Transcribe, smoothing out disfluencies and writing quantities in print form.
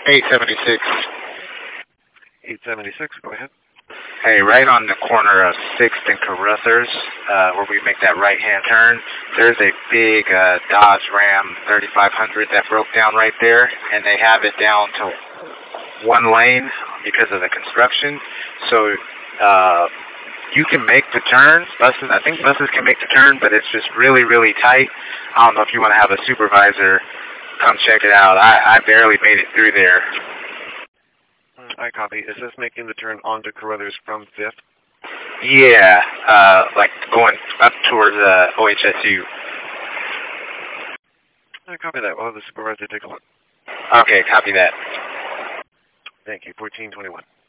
876. 876, go ahead. Hey, right on the corner of 6th and Carruthers, where we make that right-hand turn, there's a big Dodge Ram 3500 that broke down right there, and they have it down to one lane because of the construction. So you can make the turn. Buses, I think buses can make the turn, but it's just really, really tight. I don't know if you want to have a supervisor come check it out. I barely made it through there. I copy. Is this making the turn onto Carruthers from 5th? Yeah, like going up towards OHSU. I copy that. We'll have the supervisor take a look. Okay, copy that. Thank you. 1421.